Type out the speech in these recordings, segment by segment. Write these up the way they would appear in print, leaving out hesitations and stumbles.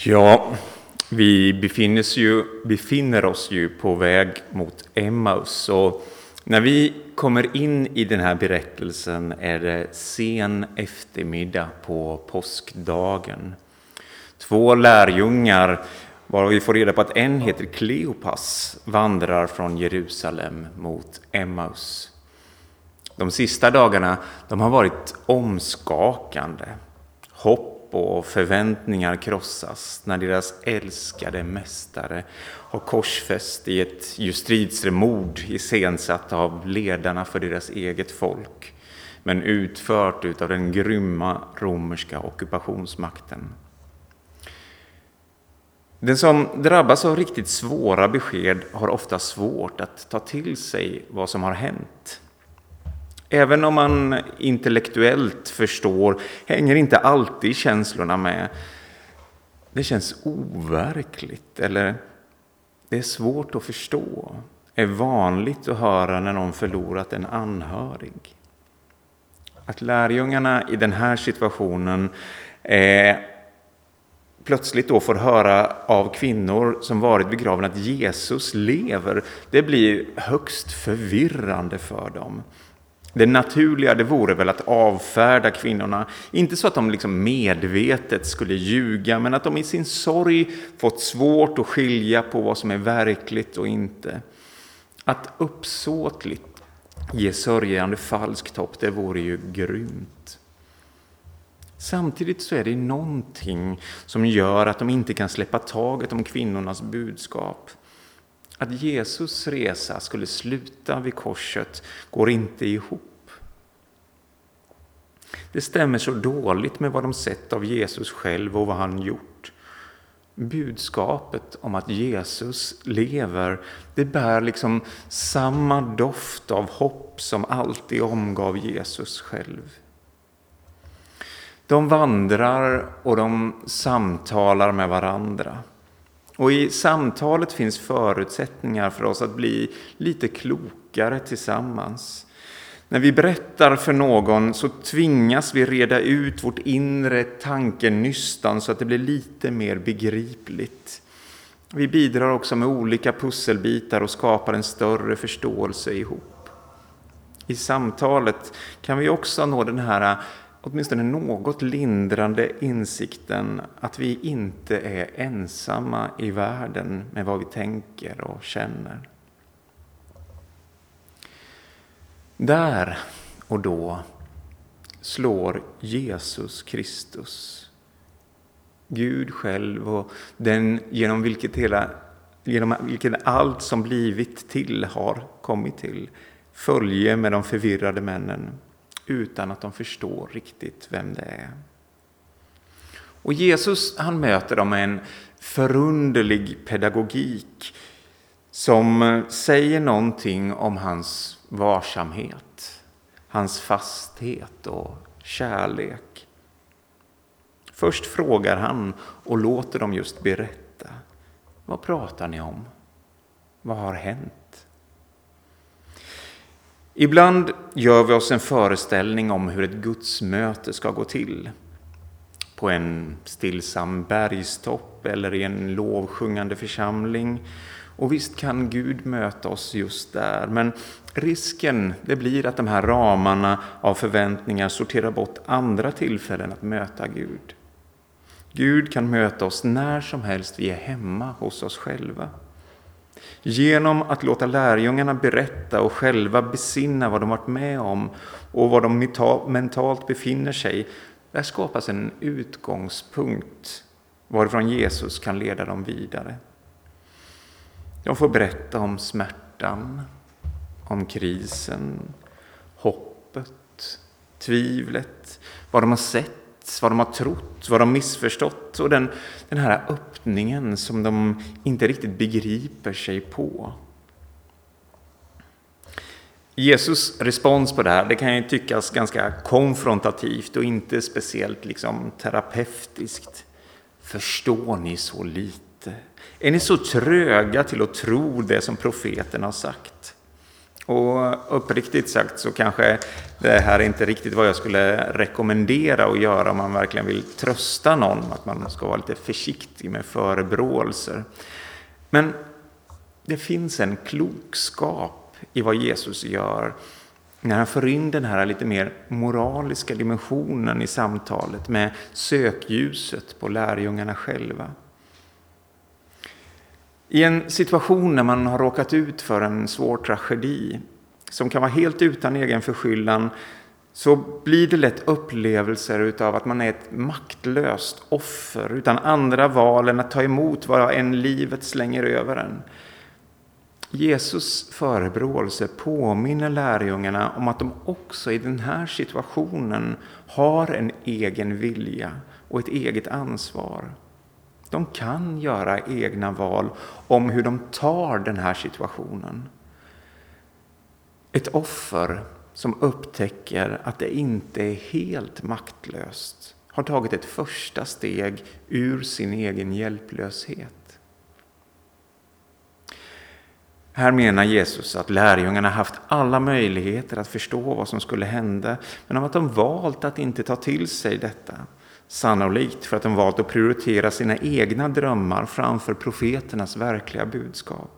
Ja, vi befinner oss ju på väg mot Emmaus, och när vi kommer in i den här berättelsen är det sen eftermiddag på påskdagen. 2 lärjungar, var vi får reda på att en heter Kleopas, vandrar från Jerusalem mot Emmaus. De sista dagarna har varit omskakande. Hopp och förväntningar krossas när deras älskade mästare har korsfäst i ett justitiemord iscensatt av ledarna för deras eget folk, men utfört utav den grymma romerska ockupationsmakten. Den som drabbas av riktigt svåra besked har ofta svårt att ta till sig vad som har hänt. Även om man intellektuellt förstår hänger inte alltid känslorna med. Det känns overkligt eller det är svårt att förstå. Det är vanligt att höra när någon förlorat en anhörig. Att lärjungarna i den här situationen plötsligt då får höra av kvinnor som varit begravna att Jesus lever, det blir högst förvirrande för dem. Det naturliga det vore väl att avfärda kvinnorna, inte så att de liksom medvetet skulle ljuga, men att de i sin sorg fått svårt att skilja på vad som är verkligt och inte. Att uppsåtligt ge sörjande falskt hopp, det vore ju grymt. Samtidigt så är det någonting som gör att de inte kan släppa taget om kvinnornas budskap. Att Jesus resa skulle sluta vid korset går inte ihop. Det stämmer så dåligt med vad de sett av Jesus själv och vad han gjort. Budskapet om att Jesus lever, det bär liksom samma doft av hopp som alltid omgav Jesus själv. De vandrar och de samtalar med varandra. Och i samtalet finns förutsättningar för oss att bli lite klokare tillsammans. När vi berättar för någon så tvingas vi reda ut vårt inre tankenystan så att det blir lite mer begripligt. Vi bidrar också med olika pusselbitar och skapar en större förståelse ihop. I samtalet kan vi också nå den här åtminstone något lindrande insikten att vi inte är ensamma i världen med vad vi tänker och känner. Där och då slår Jesus Kristus, Gud själv och den genom vilken allt som blivit till har kommit till, följe med de förvirrade männen utan att de förstår riktigt vem det är. Och Jesus han möter dem med en förunderlig pedagogik som säger någonting om hans varsamhet, hans fasthet och kärlek. Först frågar han och låter dem just berätta. Vad pratar ni om? Vad har hänt? Ibland gör vi oss en föreställning om hur ett gudsmöte ska gå till. På en stillsam bergstopp eller i en lovsjungande församling. Och visst kan Gud möta oss just där. Men risken det blir att de här ramarna av förväntningar sorterar bort andra tillfällen att möta Gud. Gud kan möta oss när som helst vi är hemma hos oss själva. Genom att låta lärjungarna berätta och själva besinna vad de varit med om och vad de mentalt befinner sig, där skapas en utgångspunkt varifrån Jesus kan leda dem vidare. De får berätta om smärtan, om krisen, hoppet, tvivlet, vad de har sett, vad de har trott, vad de missförstått och den här öppningen som de inte riktigt begriper sig på. Jesus respons på det här, det kan ju tyckas ganska konfrontativt och inte speciellt liksom terapeutiskt. Förstår ni så lite? Är ni så tröga till att tro det som profeten har sagt? Och uppriktigt sagt så kanske det här är inte riktigt vad jag skulle rekommendera att göra om man verkligen vill trösta någon, att man ska vara lite försiktig med förebråelser. Men det finns en klokskap i vad Jesus gör när han för in den här lite mer moraliska dimensionen i samtalet med sökljuset på lärjungarna själva. I en situation när man har råkat ut för en svår tragedi som kan vara helt utan egen förskyllan, så blir det lätt upplevelser utav att man är ett maktlöst offer utan andra val än att ta emot vad en livet slänger över en. Jesus förebråelse påminner lärjungarna om att de också i den här situationen har en egen vilja och ett eget ansvar. De kan göra egna val om hur de tar den här situationen. Ett offer som upptäcker att det inte är helt maktlöst har tagit ett första steg ur sin egen hjälplöshet. Här menar Jesus att lärjungarna haft alla möjligheter att förstå vad som skulle hända, men om att de valt att inte ta till sig detta. Sannolikt för att de valt att prioritera sina egna drömmar framför profeternas verkliga budskap.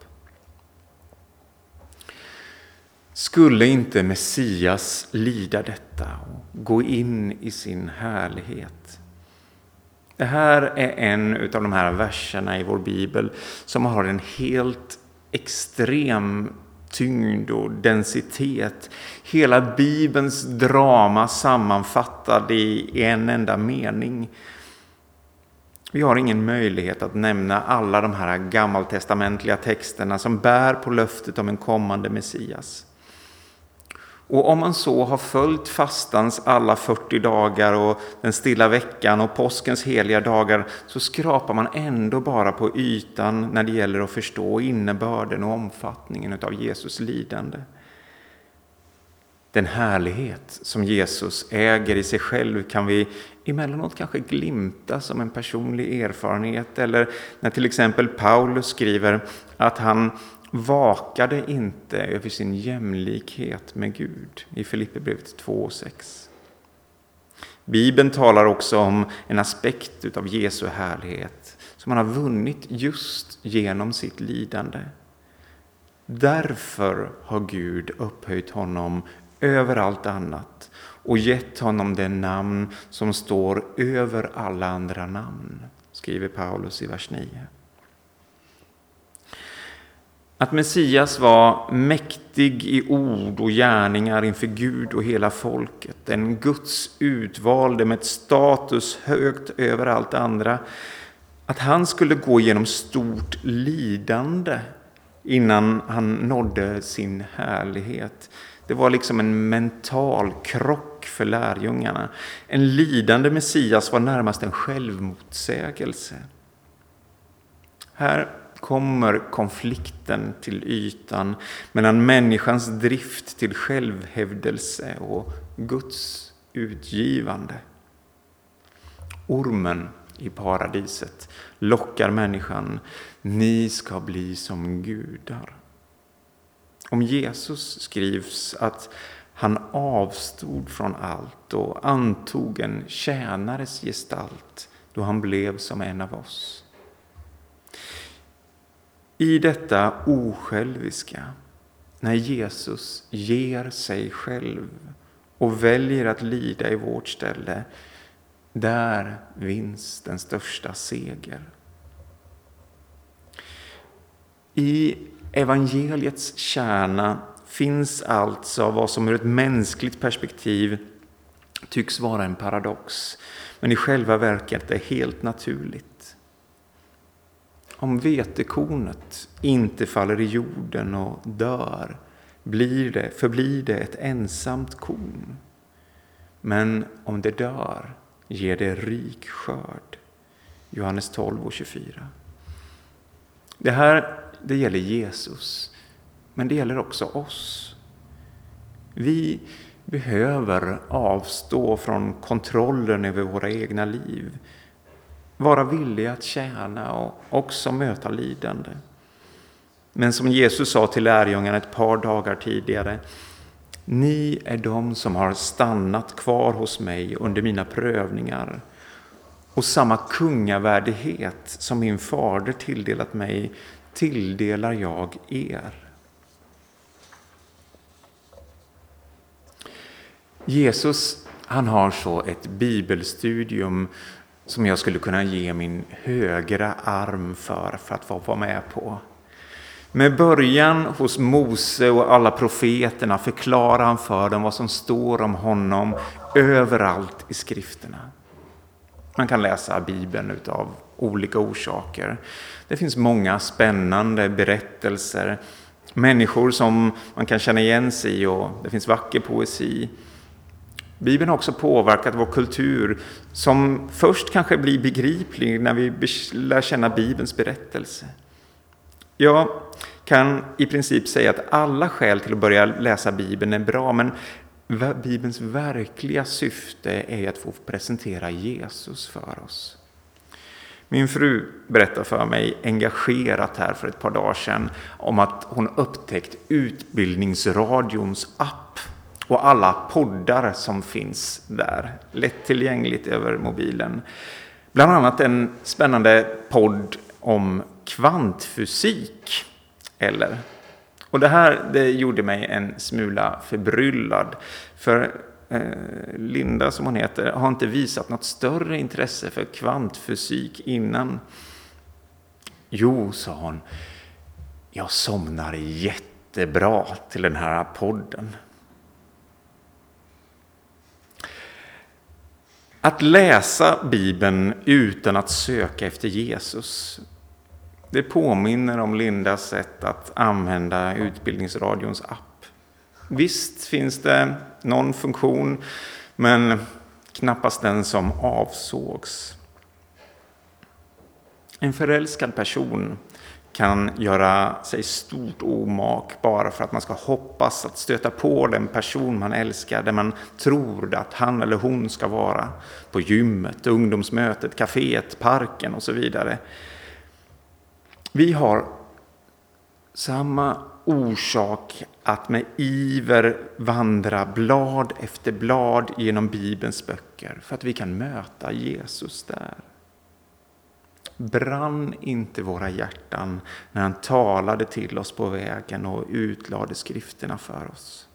Skulle inte Messias lida detta och gå in i sin härlighet? Det här är en av de här verserna i vår bibel som har en helt extrem tyngd och densitet. Hela Bibelns drama sammanfattad i en enda mening. Vi har ingen möjlighet att nämna alla de här gammaltestamentliga texterna som bär på löftet om en kommande Messias. Och om man så har följt fastans alla 40 dagar och den stilla veckan och påskens heliga dagar, så skrapar man ändå bara på ytan när det gäller att förstå innebörden och omfattningen av Jesus lidande. Den härlighet som Jesus äger i sig själv kan vi emellanåt kanske glimta som en personlig erfarenhet, eller när till exempel Paulus skriver att han vakade inte över sin jämlikhet med Gud i Filipperbrevet 2:6. Bibeln talar också om en aspekt av Jesu härlighet som han har vunnit just genom sitt lidande. Därför har Gud upphöjt honom över allt annat och gett honom det namn som står över alla andra namn, skriver Paulus i vers 9. Att Messias var mäktig i ord och gärningar inför Gud och hela folket. En Guds utvalde med ett status högt över allt andra. Att han skulle gå igenom stort lidande innan han nådde sin härlighet. Det var liksom en mental krock för lärjungarna. En lidande Messias var närmast en självmotsägelse. Här kommer konflikten till ytan mellan människans drift till självhävdelse och Guds utgivande. Ormen i paradiset lockar människan: ni ska bli som gudar. Om Jesus skrivs att han avstod från allt och antog en tjänares gestalt då han blev som en av oss. I detta osjälviska, när Jesus ger sig själv och väljer att lida i vårt ställe, där vinns den största seger. I evangeliets kärna finns alltså vad som ur ett mänskligt perspektiv tycks vara en paradox, men i själva verket är helt naturligt. Om vetekornet inte faller i jorden och dör, förblir det ett ensamt korn. Men om det dör, ger det rik skörd. Johannes 12:24. Det gäller Jesus, men det gäller också oss. Vi behöver avstå från kontrollen över våra egna liv. Vara villiga att tjäna och också möta lidande. Men som Jesus sa till lärjungarna ett par dagar tidigare: ni är de som har stannat kvar hos mig under mina prövningar, och samma kungavärdighet som min fader tilldelat mig tilldelar jag er. Jesus, han har så ett bibelstudium som jag skulle kunna ge min högra arm för att få vara med på. Med början hos Mose och alla profeterna förklarar han för dem vad som står om honom överallt i skrifterna. Man kan läsa Bibeln utav olika orsaker. Det finns många spännande berättelser, människor som man kan känna igen sig i, och det finns vacker poesi. Bibeln har också påverkat vår kultur, som först kanske blir begriplig när vi lär känna Bibelns berättelse. Jag kan i princip säga att alla skäl till att börja läsa Bibeln är bra, men Bibelns verkliga syfte är att få presentera Jesus för oss. Min fru berättade för mig engagerat här för ett par dagar sedan om att hon upptäckt Utbildningsradions app och alla poddar som finns där, lättillgängligt över mobilen. Bland annat en spännande podd om kvantfysik. Och det gjorde mig en smula förbryllad, för Linda, som hon heter, har inte visat något större intresse för kvantfysik innan. Jo, sa hon, jag somnar jättebra till den här podden. Att läsa Bibeln utan att söka efter Jesus, det påminner om Lindas sätt att använda Utbildningsradions app. Visst finns det någon funktion, men knappast den som avsågs. En förälskad person kan göra sig stort omak bara för att man ska hoppas att stöta på den person man älskar, där man tror att han eller hon ska vara, på gymmet, ungdomsmötet, kaféet, parken och så vidare. Vi har samma orsak att med iver vandra blad efter blad genom Bibelns böcker, för att vi kan möta Jesus där. Brann inte våra hjärtan när han talade till oss på vägen och utlade skrifterna för oss?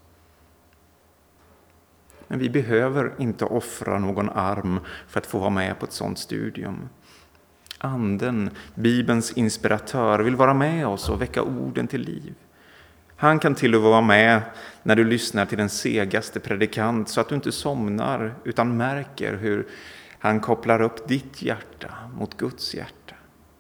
Men vi behöver inte offra någon arm för att få vara med på ett sådant studium. Anden, Bibelns inspiratör, vill vara med oss och väcka orden till liv. Han kan till och med vara med när du lyssnar till den segaste predikant, så att du inte somnar utan märker hur han kopplar upp ditt hjärta mot Guds hjärta.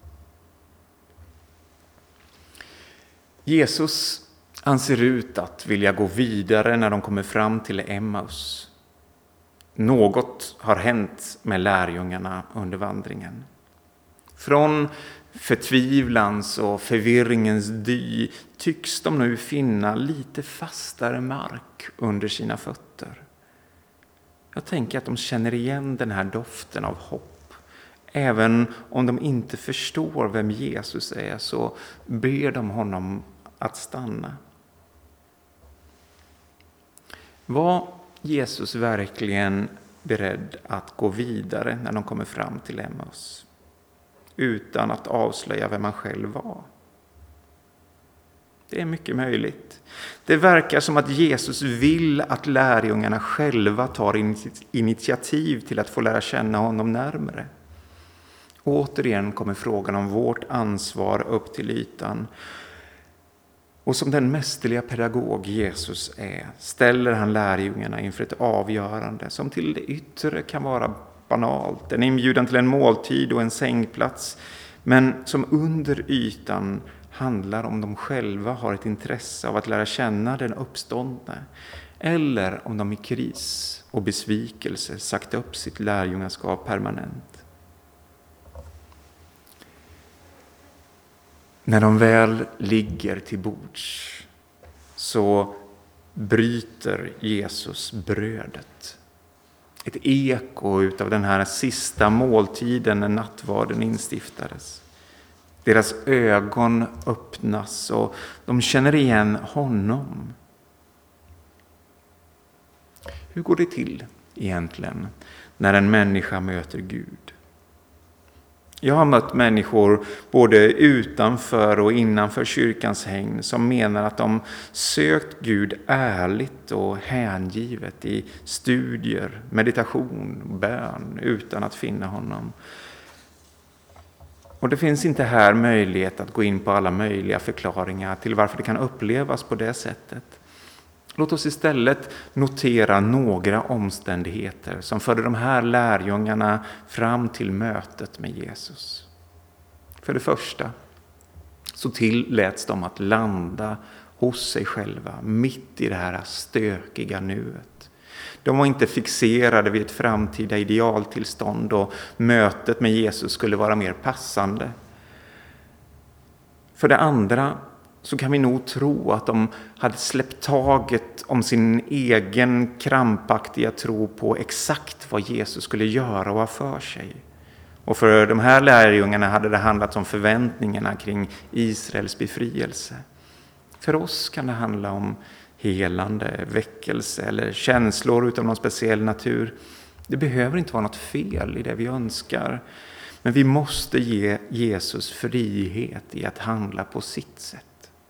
Jesus, han ser ut att vilja gå vidare när de kommer fram till Emmaus. Något har hänt med lärjungarna under vandringen. Från förtvivlans och förvirringens dy tycks de nu finna lite fastare mark under sina fötter. Jag tänker att de känner igen den här doften av hopp. Även om de inte förstår vem Jesus är, så ber de honom att stanna. Var Jesus verkligen beredd att gå vidare när de kommer fram till Emmaus, utan att avslöja vem han själv var? Det är mycket möjligt. Det verkar som att Jesus vill att lärjungarna själva tar initiativ till att få lära känna honom närmare. Återigen kommer frågan om vårt ansvar upp till ytan. Och som den mästerliga pedagog Jesus är, ställer han lärjungarna inför ett avgörande som till det yttre kan vara banalt, en inbjudan till en måltid och en sängplats, men som under ytan handlar om de själva har ett intresse av att lära känna den uppståndne, eller om de i kris och besvikelse sagt upp sitt lärjungaskap permanent. När de väl ligger till bords så bryter Jesus brödet. Ett eko utav den här sista måltiden när nattvarden instiftades. Deras ögon öppnas och de känner igen honom. Hur går det till egentligen när en människa möter Gud? Jag har mött människor både utanför och innanför kyrkans hägn som menar att de sökt Gud ärligt och hängivet i studier, meditation, bön utan att finna honom. Och det finns inte här möjlighet att gå in på alla möjliga förklaringar till varför det kan upplevas på det sättet. Låt oss istället notera några omständigheter som förde de här lärjungarna fram till mötet med Jesus. För det första så tilläts de att landa hos sig själva mitt i det här stökiga nuet. De var inte fixerade vid ett framtida idealtillstånd och mötet med Jesus skulle vara mer passande. För det andra så kan vi nog tro att de hade släppt taget om sin egen krampaktiga tro på exakt vad Jesus skulle göra och ha för sig. Och för de här lärjungarna hade det handlat om förväntningarna kring Israels befrielse. För oss kan det handla om helande, väckelse eller känslor utav någon speciell natur. Det behöver inte vara något fel i det vi önskar. Men vi måste ge Jesus frihet i att handla på sitt sätt.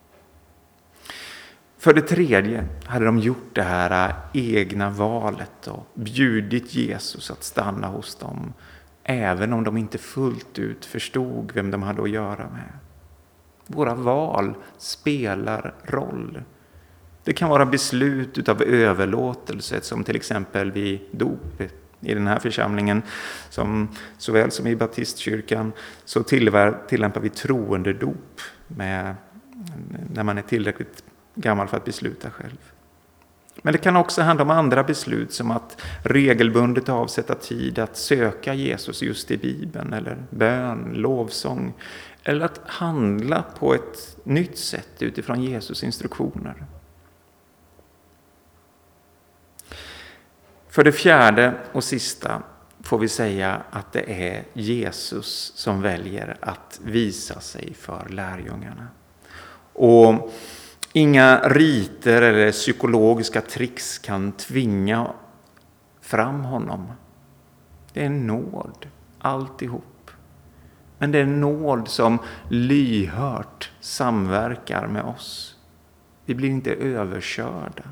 För det tredje hade de gjort det här egna valet och bjudit Jesus att stanna hos dem, även om de inte fullt ut förstod vem de hade att göra med. Våra val spelar roll. Det kan vara beslut utav överlåtelse, som till exempel vid dop i den här församlingen, såväl som i baptistkyrkan, så tillämpar vi troende dop när man är tillräckligt gammal för att besluta själv. Men det kan också handla om andra beslut, som att regelbundet avsätta tid att söka Jesus just i Bibeln, eller bön, lovsång, eller att handla på ett nytt sätt utifrån Jesus instruktioner. För det fjärde och sista får vi säga att det är Jesus som väljer att visa sig för lärjungarna. Och inga riter eller psykologiska tricks kan tvinga fram honom. Det är nåd, alltihop. Men det är nåd som lyhört samverkar med oss. Vi blir inte överkörda.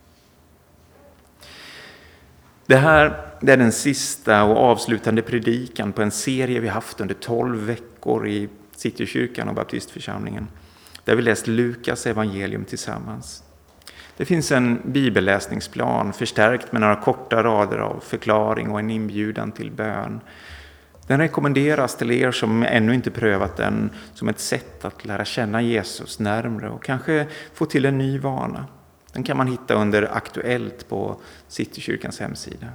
Det här är den sista och avslutande predikan på en serie vi haft under 12 veckor i Citykyrkan och baptistförsamlingen, där vi läst Lukas evangelium tillsammans. Det finns en bibelläsningsplan förstärkt med några korta rader av förklaring och en inbjudan till bön. Den rekommenderas till er som ännu inte prövat den som ett sätt att lära känna Jesus närmare och kanske få till en ny vana. Den kan man hitta under Aktuellt på Citykyrkans hemsida.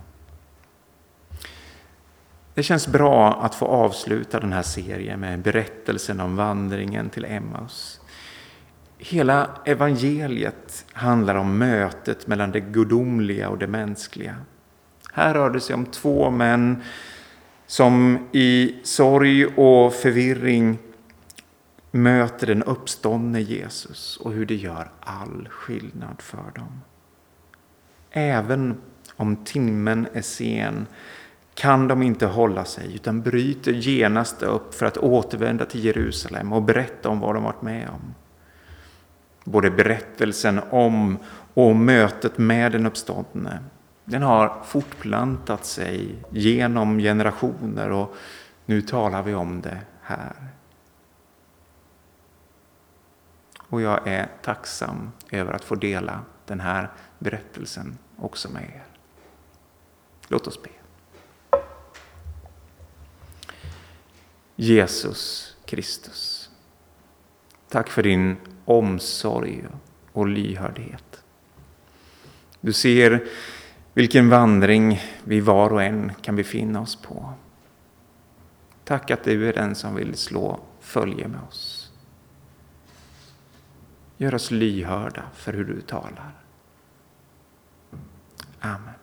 Det känns bra att få avsluta den här serien med berättelsen om vandringen till Emmaus. Hela evangeliet handlar om mötet mellan det gudomliga och det mänskliga. Här rör det sig om 2 män som i sorg och förvirring möter den uppståndne Jesus och hur det gör all skillnad för dem. Även om timmen är sen kan de inte hålla sig, utan bryter genast upp för att återvända till Jerusalem och berätta om vad de varit med om. Både berättelsen om och mötet med den uppståndne, den har fortplantat sig genom generationer och nu talar vi om det här. Och jag är tacksam över att få dela den här berättelsen också med er. Låt oss be. Jesus Kristus, tack för din omsorg och lyhördhet. Du ser vilken vandring vi var och en kan befinna oss på. Tack att du är den som vill slå följe med oss. Gör oss lyhörda för hur du talar. Amen.